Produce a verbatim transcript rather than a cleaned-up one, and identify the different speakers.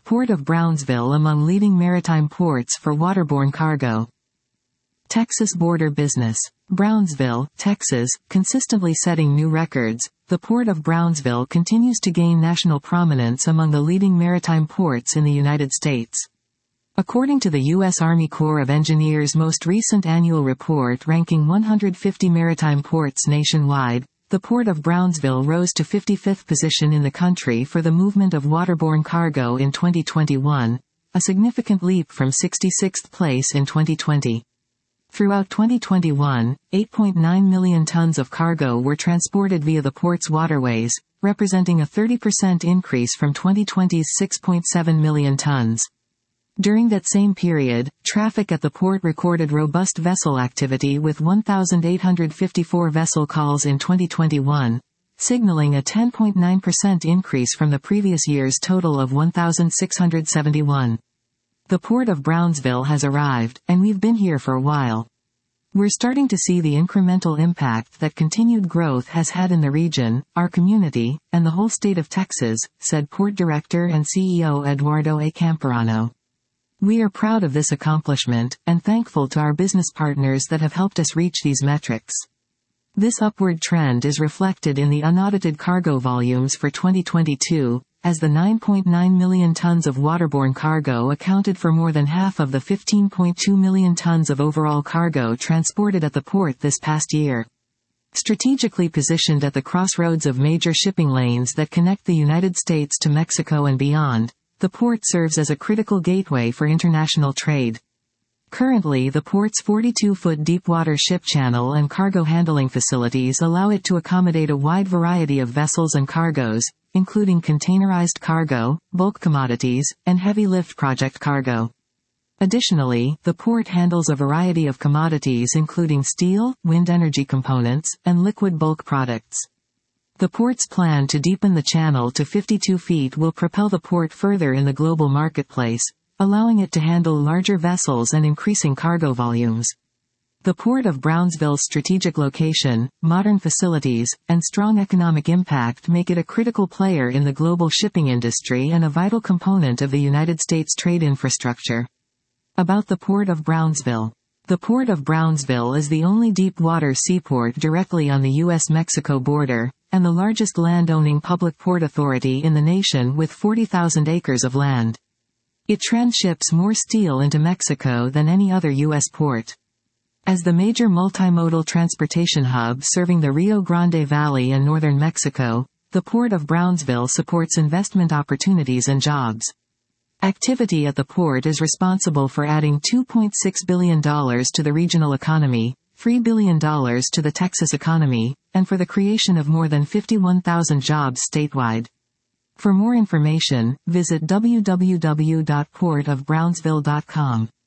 Speaker 1: Port of Brownsville among leading maritime ports for waterborne cargo. Texas border business. Brownsville, Texas, consistently setting new records. The Port of Brownsville continues to gain national prominence among the leading maritime ports in the United States. According to the U S Army Corps of Engineers' most recent annual report ranking one hundred fifty maritime ports nationwide, the Port of Brownsville rose to fifty-fifth position in the country for the movement of waterborne cargo in twenty twenty-one, a significant leap from sixty-sixth place in twenty twenty. Throughout twenty twenty-one, eight point nine million tons of cargo were transported via the port's waterways, representing a thirty percent increase from twenty twenty's six point seven million tons. During that same period, traffic at the port recorded robust vessel activity with one thousand eight hundred fifty-four vessel calls in twenty twenty-one, signaling a ten point nine percent increase from the previous year's total of one thousand six hundred seventy-one. The Port of Brownsville has arrived, and we've been here for a while. We're starting to see the incremental impact that continued growth has had in the region, our community, and the whole state of Texas, said Port Director and C E O Eduardo A. Camperano. We are proud of this accomplishment, and thankful to our business partners that have helped us reach these metrics. This upward trend is reflected in the unaudited cargo volumes for twenty twenty-two, as the nine point nine million tons of waterborne cargo accounted for more than half of the fifteen point two million tons of overall cargo transported at the port this past year. Strategically positioned at the crossroads of major shipping lanes that connect the United States to Mexico and beyond, the port serves as a critical gateway for international trade. Currently, the port's forty-two foot deepwater ship channel and cargo handling facilities allow it to accommodate a wide variety of vessels and cargoes, including containerized cargo, bulk commodities, and heavy lift project cargo. Additionally, the port handles a variety of commodities including steel, wind energy components, and liquid bulk products. The port's plan to deepen the channel to fifty-two feet will propel the port further in the global marketplace, allowing it to handle larger vessels and increasing cargo volumes. The Port of Brownsville's strategic location, modern facilities, and strong economic impact make it a critical player in the global shipping industry and a vital component of the United States trade infrastructure. About the Port of Brownsville. The Port of Brownsville is the only deep-water seaport directly on the U S Mexico border, and the largest land-owning public port authority in the nation with forty thousand acres of land. It transships more steel into Mexico than any other U S port. As the major multimodal transportation hub serving the Rio Grande Valley and northern Mexico, the Port of Brownsville supports investment opportunities and jobs. Activity at the port is responsible for adding two point six billion dollars to the regional economy, three billion dollars to the Texas economy, and for the creation of more than fifty-one thousand jobs statewide. For more information, visit w w w dot port of brownsville dot com.